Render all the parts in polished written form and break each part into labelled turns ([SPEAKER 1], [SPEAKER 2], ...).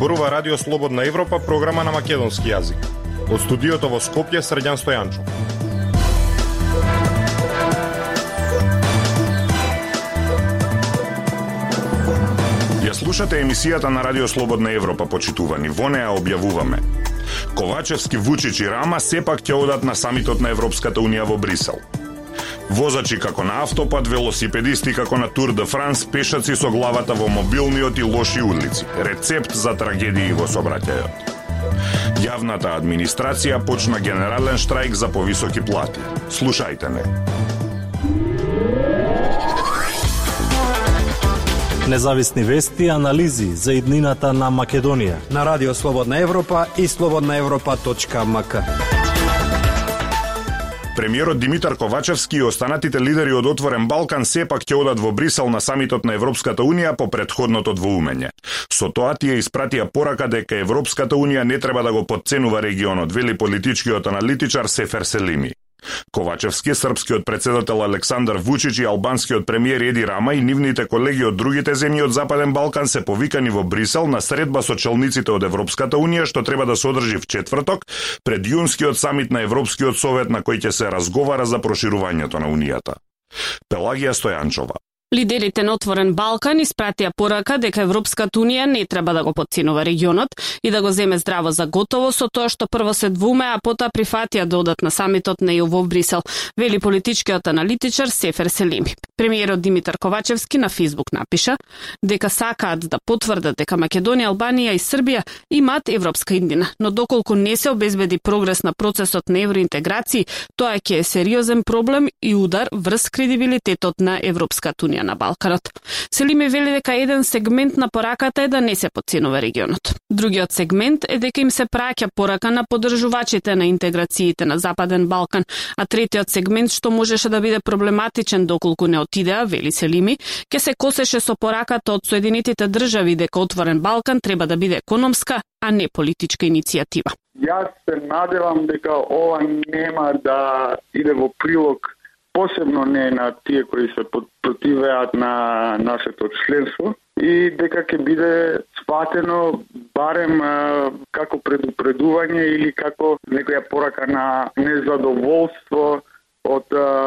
[SPEAKER 1] зборува Радио Слободна Европа, програма на македонски јазик. Од студиото во Скопје, Срđan Стојанчов. Ја слушате емисијата на Радио Слободна Европа, почитувани. Во неа објавуваме: Ковачевски, Вучич и Рама сепак ќе одат на самитот на Европската унија во Брисел. Возачи како на автопат, велосипедисти како на Тур де Франс, пешаци со главата во мобилниот и лоши улици. Рецепт за трагедии во сообраќајот. Јавната администрација почна генерален штрајк за повисоки плати. Слушајте ме.
[SPEAKER 2] Независни вести и анализи за иднината на Македонија
[SPEAKER 3] на Радио Слободна Европа и slobodnaevropa.mk.
[SPEAKER 1] Премиерот Димитар Ковачевски и останатите лидери од Отворен Балкан сепак ќе одат во Брисел на самитот на Европската унија по претходното двоумење. Со тоа тие испратија порака дека Европската унија не треба да го потценува регионот, вели политичкиот аналитичар Сефер Селими. Ковачевски, српскиот председател Александар Вучич и албанскиот премиер Еди Рама и нивните колеги од другите земји од Западен Балкан се повикани во Брисел на средба со челниците од Европската унија, што треба да се одржи в четврток пред јунскиот самит на Европскиот совет, на кој ќе се разговара за проширувањето на унијата. Пелагија Стојанчова.
[SPEAKER 4] Лидерите на Отворен Балкан испратија порака дека Европската унија не треба да го потценува регионот и да го земе здраво за готово со тоа што прво се двумеа, а потоа прифатија да одат на самитот на ЕУ во Брисел, вели политичкиот аналитичар Сефер Селими. Премиерот Димитар Ковачевски на Фейсбук напиша дека сакаат да потврдат дека Македонија, Албанија и Србија имаат европска иднина, но доколку не се обезбеди прогрес на процесот на евроинтеграција, тоа ќе е сериозен проблем и удар врз кредибилитетот на Европската унија на Балканот. Селими вели дека еден сегмент на пораката е да не се потценува регионот. Другиот сегмент е дека им се праќа порака на поддржувачите на интеграциите на Западен Балкан, а третиот сегмент што можеше да биде проблематичен доколку не отидеа, вели Селими, ќе се косеше со пораката од Соединетите држави дека Отворен Балкан треба да биде економска, а не политичка иницијатива.
[SPEAKER 5] Јас се надевам дека ова нема да иде во прилог, посебно не на тие кои се противеат на нашето членство, и дека ќе биде сватено барем како предупредување или како некоја порака на незадоволство од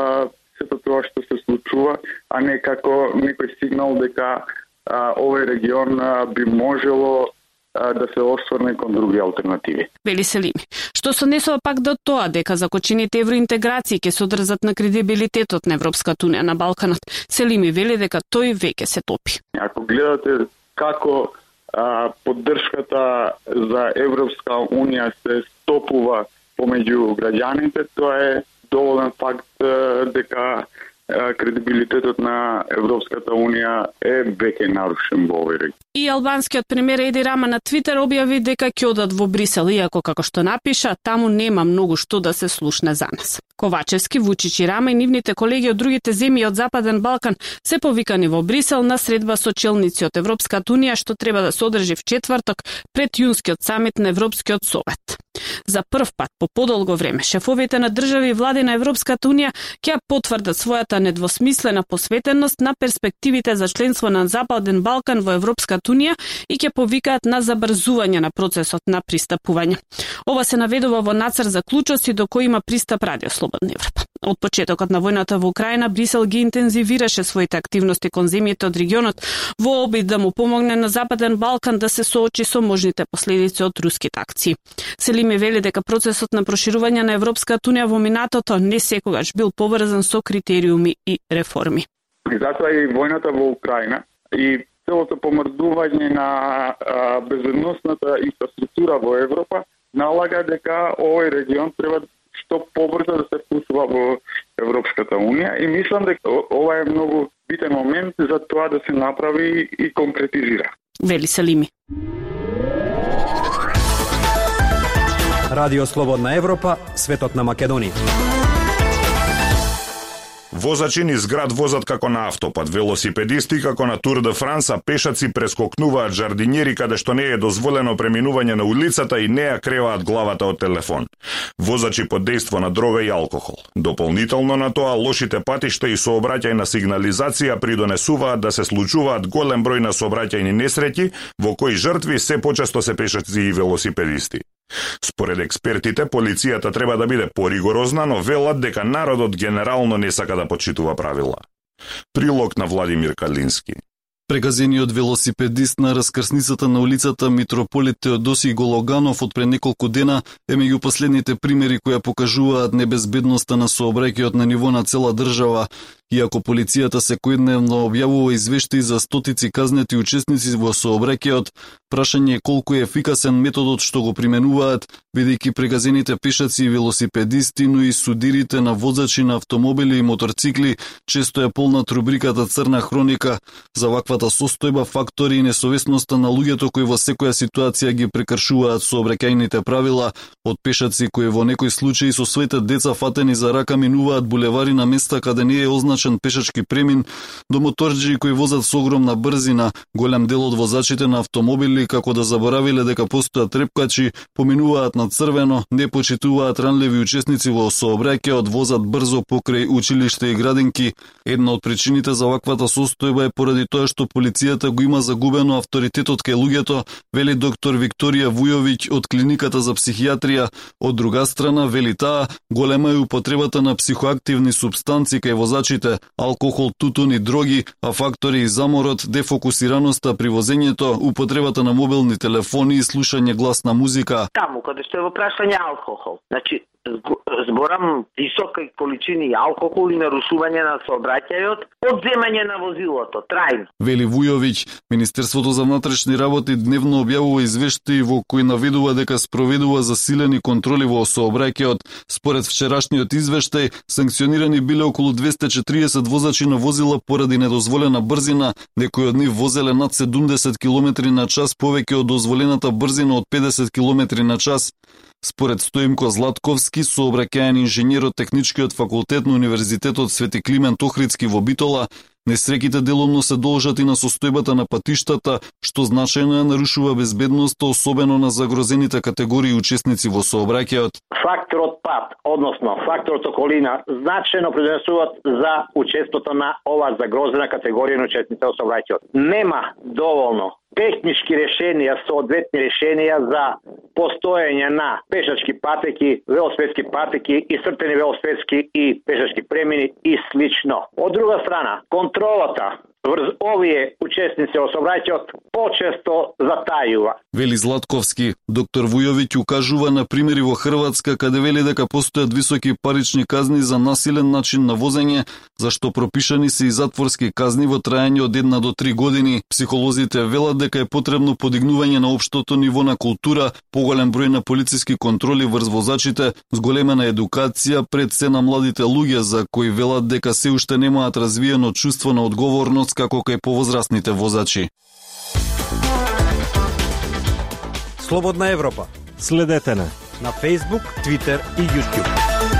[SPEAKER 5] сето тоа што се случува, а не како некој сигнал дека овој регион би можело да се осврне кон други алтернативи.
[SPEAKER 4] Вели Селими. Што се однесува пак до тоа дека закочените евроинтеграции ќе се одржат на кредибилитетот на Европската унија на Балканот, Селими вели дека тој веќе се топи.
[SPEAKER 5] Ако гледате како поддршката за Европска унија се стопува помеѓу граѓаните, тоа е доволен факт дека кредибилитетот на Европската унија е веќе нарушен во овој регион.
[SPEAKER 4] И албанскиот премиер Еди Рама на Твитер објави дека ќе одат во Брисел, иако како што напиша, таму нема многу што да се слушне за нас. Ковачевски, Вучич и Рама и нивните колеги од другите земји од Западен Балкан се повикани во Брисел на средба со челници од Европската унија, што треба да се одржи в четврток пред јунскиот самит на Европскиот совет. За прв пат по подолго време шефовите на држави и влади на Европската унија ќе потврдат својата недвосмислена посветеност на перспективите за членство на Западен Балкан во Европската унија и ќе повикаат на забрзување на процесот на пристапување. Ова се наведува во нацрт заклучоци до кој има пристап Радио Слободна Европа. Од почетокот на војната во Украина, Брисел ги интензивираше своите активности кон земјите од регионот во обид да му помогне на Западен Балкан да се соочи со можните последици од руските акции. Селими вели дека процесот на проширување на Европската унија во минатото не секогаш бил поврзан со критериуми и реформи.
[SPEAKER 5] И затоа и војната во Украина и целото помрдување на безбедносната инфраструктура во Европа налага дека овој регион треба што побрзо да се вклучува во Европската унија, и мислам дека ова е многу битен момент за тоа да се направи и конкретизира.
[SPEAKER 4] Вели Селими.
[SPEAKER 3] Радио Слободна Европа, светот на Македонија.
[SPEAKER 1] Возачи низ град возат како на автопат, велосипедисти како на Тур де Франс, а пешаци прескокнуваат жардинјери каде што не е дозволено преминување на улицата и не ја креваат главата од телефон. Возачи под дејство на дрога и алкохол. Дополнително на тоа, лошите патишта и сообраќајна сигнализација придонесуваат да се случуваат голем број на сообраќајни несреќи, во кои жртви се почесто се пешаци и велосипедисти. Според експертите, полицијата треба да биде поригорозна, но велат дека народот генерално не сака да почитува правила. Прилог на Владимир Калински.
[SPEAKER 6] Прегазениот велосипедист на раскрсницата на улицата Митрополит Теодосиј Гологанов од пред неколку дена е меѓу последните примери кои покажуваат небезбедноста на сообраќајот на ниво на цела држава. Иако полицијата секојдневно објавува извештаи за стотици казнети учесници во сообраќајот, прашање е колку е ефикасен методот што го применуваат, бидејќи прегазените пешаци и велосипедисти, но и судирите на возачи на автомобили и моторцикли често е полнат рубриката Црна хроника. За ваквата состојба фактори и несовесноста на луѓето кои во секоја ситуација ги прекршуваат сообраќајните правила, од пешаци кои во некои случаи со своите деца фатени за рака минуваат булевари на места каде не е означен пешачки премин, до моторџии кои возат со огромна брзина. Голем дел од возачите на автомобили, како да заборавиле дека постојат трепкачи, поминуваат на црвено, не почитуваат ранливи учесници во сообраќајот, возат брзо покрај училишта и градинки. Една од причините за ваквата состојба е поради тоа што полицијата го има загубено авторитетот кај луѓето, вели доктор Викторија Вујовиќ од клиниката за психијатрија. Од друга страна, вели таа, голема е употребата на психоактивни супстанци кај возачите, алкохол, тутун и дроги, а фактори и заморот, дефокусираноста при возењето, употребата на мобилни телефони и слушање гласна музика.
[SPEAKER 7] Таму каде што е во прашање алкохол. Значи, зборам високи количини алкохол и нарушување на сообраќајот, одземање на возилото, трајно.
[SPEAKER 6] Вели Вујовиќ, Министерството за внатрешни работи дневно објавува извештаи во кои наведува дека спроведува засилени контроли во сообраќајот. Според вчерашниот извештај, санкционирани биле околу 240 возачи на возила поради недозволена брзина, некои од нив возеле над 70 км на час повеќе од дозволената брзина од 50 км на час. Според Стоимко Златковски, сообраќајен инженер од Техничкиот факултет на Универзитетот Свети Климент Охридски во Битола, несреќите деломно се должат и на состојбата на патиштата, што значајно ја нарушува безбедноста, особено на загрозените категории учесници во сообраќајот.
[SPEAKER 7] Факторот пат, односно факторот околина, значајно придонесуваат за учеството на оваа загрозена категорија на учесници во сообраќајот. Нема доволно технички решенија, соодветни решенија за постоење на пешачки патеки, велосипедски патеки и цртени велосипедски и пешачки премини и слично. Од друга страна, контролата врз овие учесници во сообраќајот почесто затајува.
[SPEAKER 6] Вели Златковски. Доктор Вујовиќ укажува на примери во Хрватска каде вели дека постојат високи парични казни за насилен начин на возење, зашто пропишани се и затворски казни во трајање од 1 до 3 години. Психолозите велат дека е потребно подигнување на општото ниво на култура, поголем број на полициски контроли врз возачите, зголемена едукација пред се на младите луѓе за кои велат дека се уште немаат развиено чувство на одговорност како кај повозрастните возачи.
[SPEAKER 3] Слободна Европа.
[SPEAKER 2] Следете на
[SPEAKER 3] Facebook, Twitter и YouTube.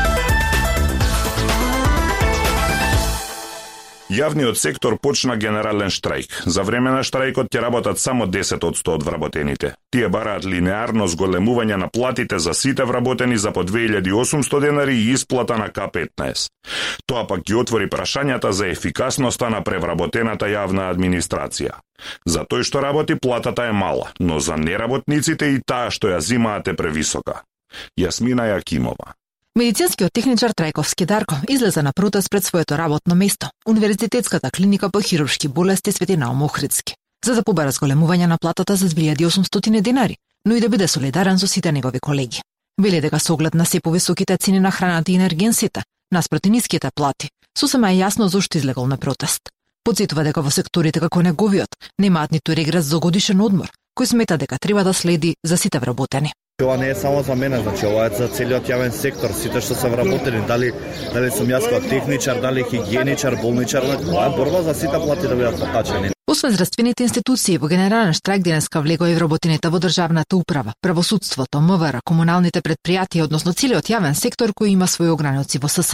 [SPEAKER 1] Јавниот сектор почна генерален штрајк. За време на штрајкот ќе работат само 10% од вработените. Тие бараат линеарно зголемување на платите за сите вработени за по 2800 денари и исплата на К15. Тоа пак ги отвори прашањата за ефикасноста на превработената јавна администрација. За тој што работи платата е мала, но за неработниците и таа што ја зимаат е превисока. Јасмина Јакимова.
[SPEAKER 8] Медицинскиот техничар Трајковски Дарко излезе на протест пред своето работно место, Универзитетската клиника по хируршки болести Свети Наум Охридски, за да побара зголемување на платата за 2800 денари, но и да биде солидарен со сите негови колеги. Вели дека со оглед на се повисоките цени на храната и енергенсите, наспроти ниските плати, сосема е јасно зошто излегол на протест. Подсетува дека во секторите како неговиот немаат ниту регрес за годишен одмор, кој смета дека треба да следи за сите вработени.
[SPEAKER 9] Ова не е само за мене, значи ова е за целиот јавен сектор, сите што се вработени, дали сум јас како техничар, дали хигиеничар, болничар, ова е борба за сите плати да бидат покачени.
[SPEAKER 8] Освен здравствените институции, во генерален штрајк денеска влегоа и вработените во државната управа, правосудството, МВР, комуналните претпријатија, односно целиот јавен сектор кој има своји ограници во ССМ.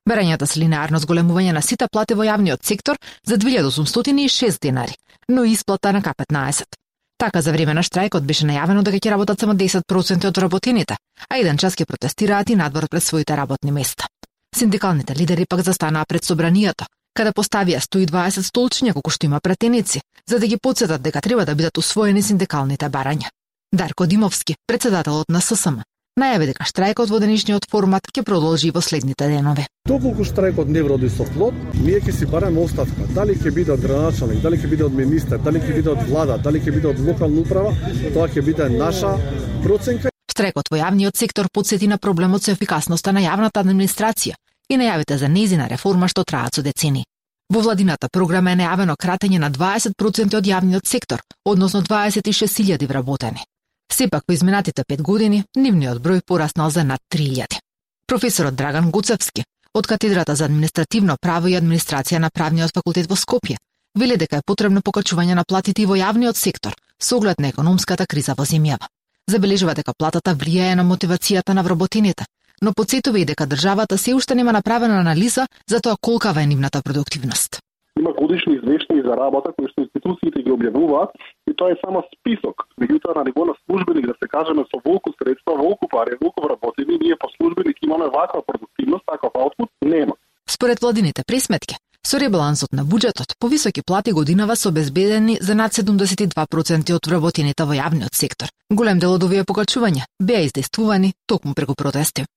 [SPEAKER 8] Барањата се линеарно зголемување на сите плати во јавниот сектор за 2806 денари, но и исплата на К15. Така за време на штрајкот беше најавено дека ќе работат само 10% од вработените, а еден час ќе протестираат и надвор пред своите работни места. Синдикалните лидери пак застанаа пред собранието, каде поставија 120 столчиња колку што има претеници, за да ги потсетат дека треба да бидат усвоени синдикалните барања. Дарко Димовски, председателот на ССМ, најави дека штрајкот во денешниот формат ќе продолжи и во следните денови.
[SPEAKER 10] Доколку штрајкот не вроди со плод, ние ќе си бараме оставка. Дали ќе биде од градоначалник, дали ќе биде од министер, дали ќе биде од влада, дали ќе биде од локална управа, тоа ќе биде наша проценка.
[SPEAKER 8] Штрајкот во јавниот сектор потсети на проблемот со ефикасноста на јавната администрација и најавите за нејзина реформа што траат со децени. Во владината програма е најавено кратење на 20% од јавниот сектор, односно 26.000 вработени. Сепак во изминатите 5 години, нивниот број пораснал за над 3.000. Професорот Драган Гуцевски, од катедрата за административно право и администрација на Правниот факултет во Скопје, вели дека е потребно покачување на платите и во јавниот сектор, со оглед на економската криза во земјава. Забележува дека платата влијае на мотивацијата на вработените, но потсетува и дека државата се уште нема направена анализа за тоа колкава е нивната продуктивност.
[SPEAKER 10] Има годишни извештаи за работа кои што институциите ги објавуваат и тоа е само список. Меѓутоа на ниво на службеник, да се кажеме со волку средства, волку пари, волку вработени, ние по службеник имаме ваква продуктивност, таков аутпут нема.
[SPEAKER 8] Според владините пресметки, со ребалансот на буџетот, повисоки плати годинава се обезбедени за над 72% од вработените во јавниот сектор. Голем дел од овие покачувања беа издействувани токму преку протести.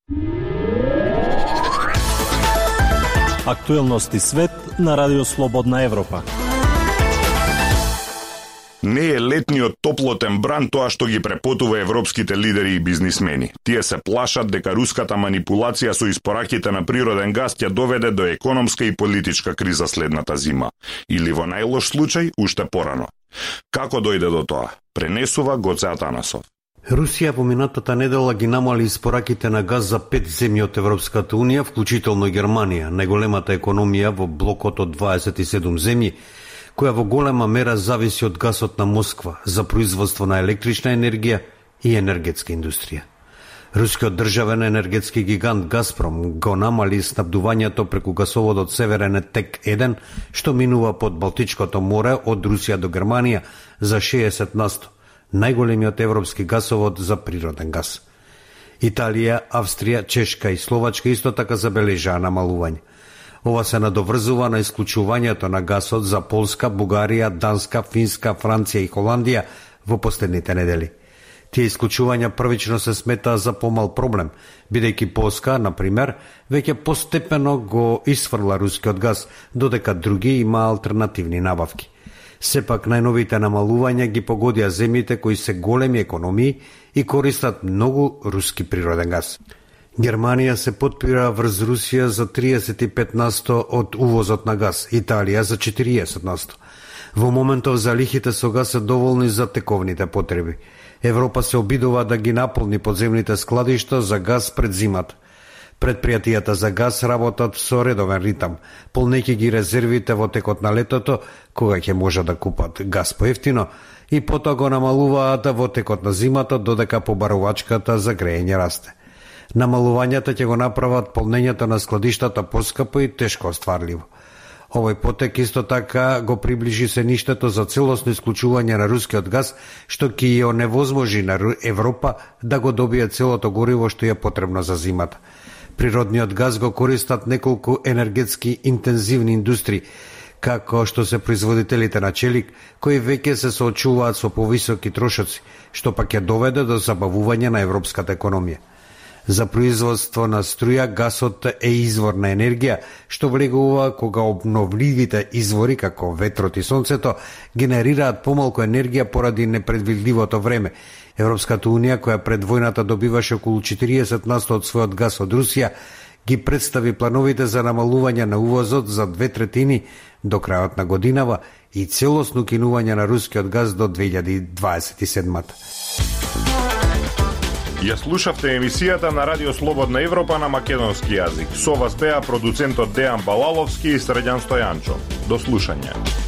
[SPEAKER 2] Актуелности свет на Радио Слободна Европа.
[SPEAKER 1] Не е летниот топлотен бран тоа што ги препотува европските лидери и бизнисмени. Тие се плашат дека руската манипулација со испораките на природен газ ќе доведе до економска и политичка криза следната зима. Или во најлош случај, уште порано. Како дојде до тоа? Пренесува Гоце Атанасов.
[SPEAKER 11] Русија во минатата недела ги намали испораките на газ за 5 земји од Европската Унија, вклучително Германија, најголемата економија во блокот од 27 земји, која во голема мера зависи од гасот на Москва за производство на електрична енергија и енергетска индустрија. Рускиот државен енергетски гигант Газпром го намали снабдувањето преку гасоводот Северен ТЕК-1, што минува под Балтичкото море од Русија до Германија за 60%, најголемиот европски гасовод за природен газ. Италија, Австрија, Чешка и Словачка исто така забележаа намалување. Ова се надоврзува на исклучувањето на гасот за Полска, Бугарија, Данска, Финска, Франција и Холандија во последните недели. Тие исклучувања првично се сметаа за помал проблем, бидејќи Полска, например, веќе постепено го исфрла рускиот газ, додека други има алтернативни набавки. Сепак најновите намалувања ги погодија земјите кои се големи економии и користат многу руски природен газ. Германија се потпира врз Русија за 35% од увозот на газ, Италија за 40%. Во моментов залихите со газ се доволни за тековните потреби. Европа се обидува да ги наполни подземните складишта за газ пред зимата. Предпријатијата за газ работат со редовен ритам, полнејќи ги резервите во текот на летото, кога ќе може да купат газ поевтино, и потоа го намалуваат во текот на зимата, додека побарувачката за грејење расте. Намалувањата ќе го направат полнењето на складиштата поскапо и тешко остварливо. Овој потек исто така го приближи се ништето за целосно исклучување на рускиот газ, што ќе ја оневозможи на Европа да го добие целото гориво што е потребно за зимата. Природниот газ го користат неколку енергетски интензивни индустрии, како што се производителите на челик, кои веќе се соочуваат со повисоки трошоци, што пак ќе доведе до забавување на европската економија. За производство на струја, гасот е извор на енергија, што влегува кога обновливите извори, како ветрот и сонцето, генерираат помалку енергија поради непредвидливото време. Европската Унија, која пред војната добиваше околу 40% од својот газ од Русија, ги представи плановите за намалување на увозот за 2/3 до крајот на годинава и целосно кинување на рускиот газ до 2027.
[SPEAKER 1] Ја слушавте емисијата на Радио Слободна Европа на македонски јазик. Со вас беа продуцентот Дејан Балаловски и Средјан Стојанчо. До слушање.